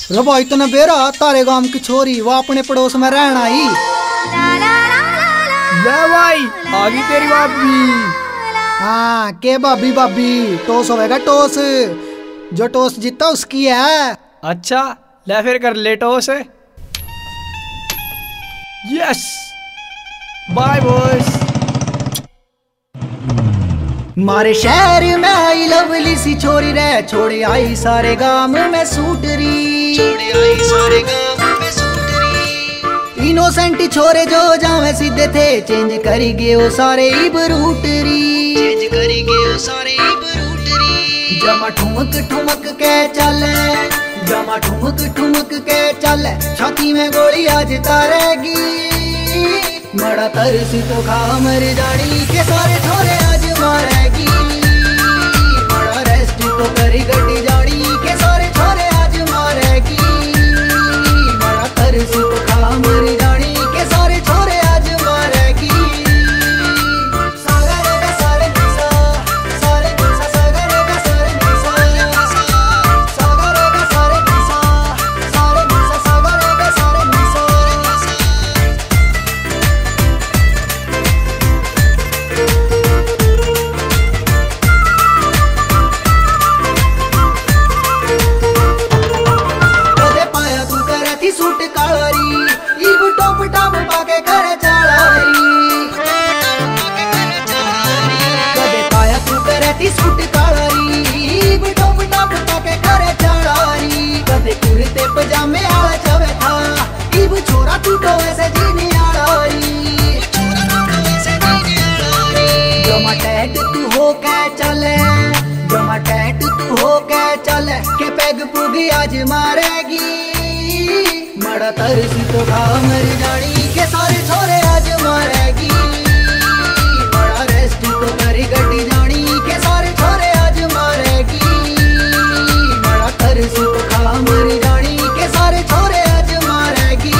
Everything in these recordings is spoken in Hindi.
रे भाई तने बेरा तारे गांव की छोरी वो अपने पड़ोस में रहना आई। ले भाई आगी तेरी भाभी। हाँ के भाभी भाभी टॉस होएगा टॉस, जो टॉस जीता उसकी है। अच्छा ले फिर कर ले टॉस। Yes bye boys. मारे शहर में आई लवली सी छोरी रे, छोड़े आई सारे गांव में सूटरी, छोड़े आई सारे गांव में सूटरी। इनोसेंट छोरे जो जावे सीधे थे, चेंज करी गए वो सारे इब रूटरी, चेंज करी गए वो सारे इब रूटरी। जमा ठुमक ठुमक के चले, जमा ठुमक ठुमक के चले, छाती में गोली आज तारेगी। मड़ा तरसी तो खा मर जानी के सारे छोरे आज मारेगी। मड़ा रेस्ट तो करी गड्डी जानी के सारे छोरे आज मारेगी। मड़ा तरसी तो खा मर जानी के सारे छोरे आज मारेगी। सागर का सारे निशा, सारे निशा सागर का सारे निशा, सागर का सारे निशा, सारे निशा सागर का सारे निशा। सूट कालारी इब टॉप टॉप पाके करे चालारी, कदे पाया तू करे थी सूट कालारी इब टॉप टॉप पाके करे चालारी। कदे कुर्ते पजामे आला जावे था, इब छोरा तू तो ऐसे जीनी आलाई, जमा टैट तू हो के चले, जमा टैट तू हो के चले के पैग पुगी आज मारेगी। मड़ा तरसी तो खा मर जानी के सारे छोरे आज मारेगी। मड़ा रेस्ट तो करी गड्डी जानी के सारे छोरे आज मारेगी। मड़ा तरसी तो खा मर जानी के सारे छोरे आज मारेगी।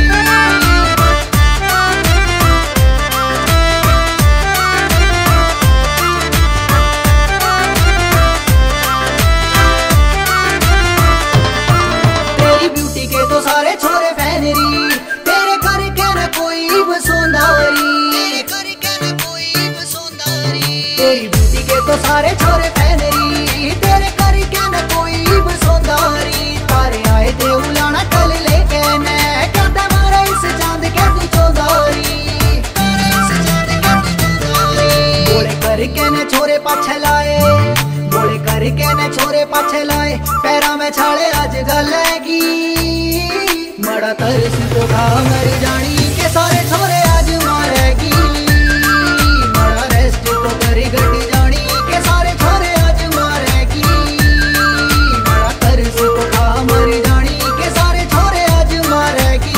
तेरी ब्यूटी के तो सारे छोरे फैनरी, तेरे करके न कोई बसोंदारी, तेरे करके न कोई बसोंदारी। तेरी ब्यूटी के तो सारे छोरे फैनरी, तेरे करके न कोई बसोंदारी। तारे आए थे उलाना कल लेके ने, कहता मारा इस चांद के तू चौधारी, मारा इस चांद के तू चौधारी। बोले करके न छोरे पाछे लाए, बोले करके न छोरे पाछे लाए, पैरा में छाले आज गलेगी। मड़ा तरसी तो खा मर जानी के सारे छोरे आज मारेगी। मड़ा रेस्ट तो करी गड्डी जानी के सारे छोरे आज मारेगी। मड़ा तरसी तो खा मर जानी के सारे छोरे आज मारेगी।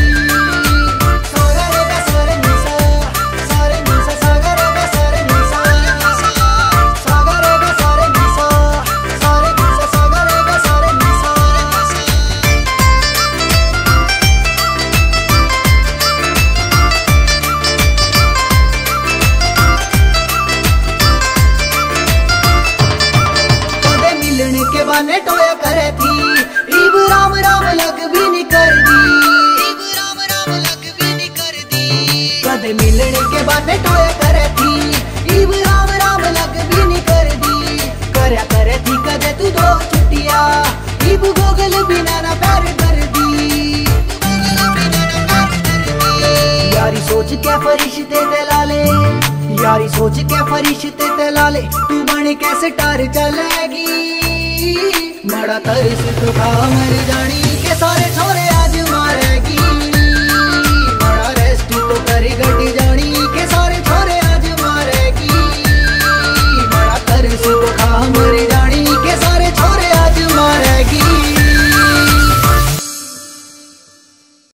सागर का सारे निशा, सारे निशा सागर का सारे निशा, सागर का सारे निशा, सारे निशा सागर का सारे निशा। के बाने टोया करे थी, इब राम राम लग भी नहीं कर दी, इब राम राम लग भी नहीं कर दी। कदे मिलने के बाने टोया करे थी, इब राम राम लग भी नहीं कर दी। करया करे थी कदे तू दो छुट्टिया, इब गोगल बिना ना प्यार कर दी, यारी सोच के फरिश्ते ते लाले, यारी सोच के फरिश्ते ते लाले, तू बन कैसे टार चलेगी। मड़ा तरसी तो खा मर जानी के सारे छोरे